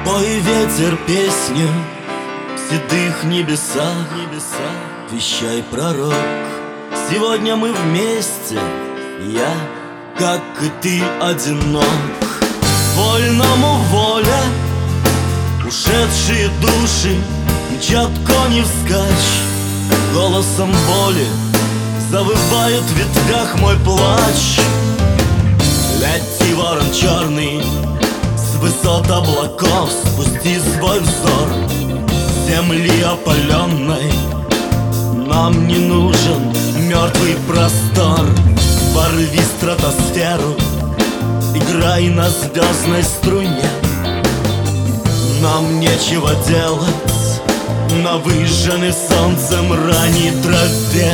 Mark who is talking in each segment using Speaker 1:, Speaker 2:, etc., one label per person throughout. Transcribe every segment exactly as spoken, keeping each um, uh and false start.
Speaker 1: Пой, ветер, песню в седых небесах, небеса. Вещай, пророк, сегодня мы вместе, я, как и ты, одинок. Вольному воля, ушедшие души мчат кони вскачь. Голосом боли завывает в ветвях мой плач. Лети, ворон черный, с высот облаков спусти свой взор. Земли опаленной нам не нужен мертвый простор. Порви стратосферу, играй на звездной струне. Нам нечего делать на выжженной солнцем ранней траве.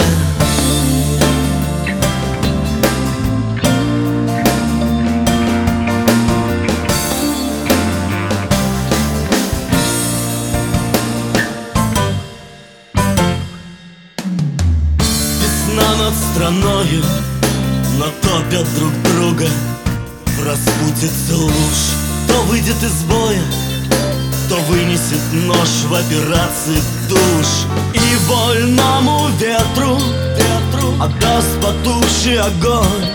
Speaker 1: Весна над страною, натопят друг друга, распутится ложь. Кто выйдет из боя, кто вынесет нож в операции душ. И вольному ветру, ветру отдаст потухший огонь.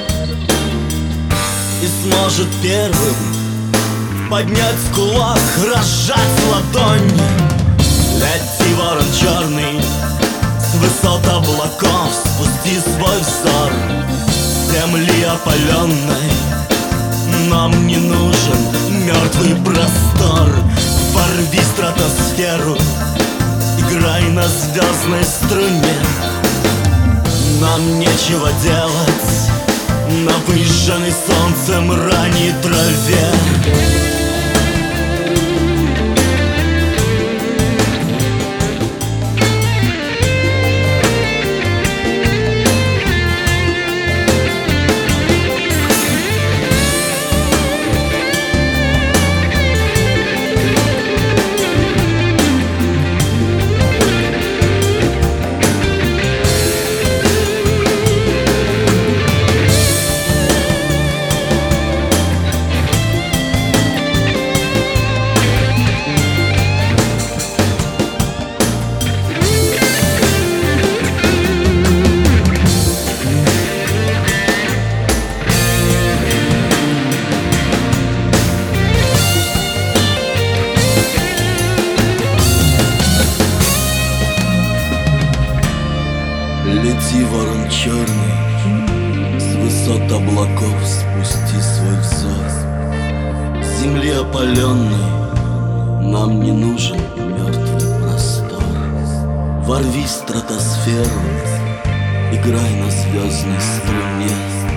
Speaker 1: И сможет первым поднять кулак, разжать ладонь. Лети, ворон черный, с высот облаков спусти свой взор. Земли опаленной нам не нужен мертвый простор. Порви стратосферу, играй на звездной струне. Нам нечего делать на выжженной солнцем ранней траве. Лети, ворон черный, с высот облаков спусти свой взор. Земли опаленной нам не нужен мертвый простор. Ворви стратосферу, играй на звездной струне.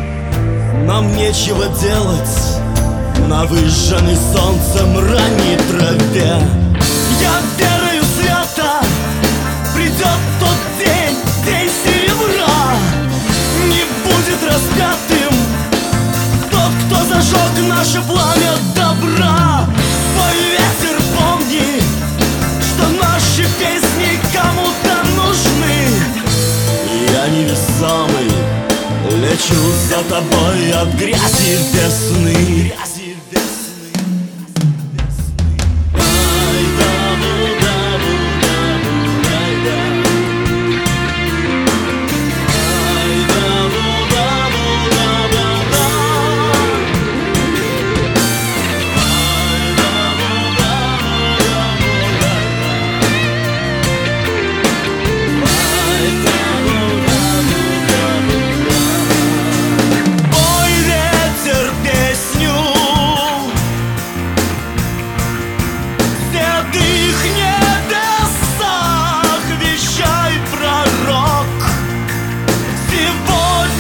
Speaker 1: Нам нечего делать на выжженной солнцем ранней траве. Я верою света, придет тот день, день серебра. Не будет распятым тот, кто зажег наше пламя добра. Пой, ветер, помни, что наши песни кому-то нужны. Я невесомый, лечу за тобой от грязи весны.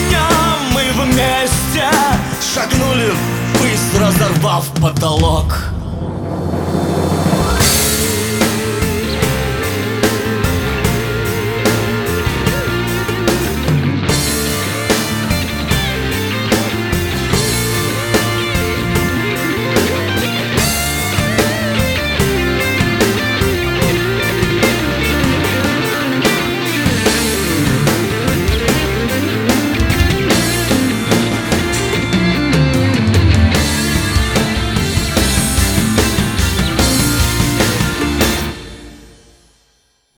Speaker 1: Шагнули ввысь, разорвав потолок.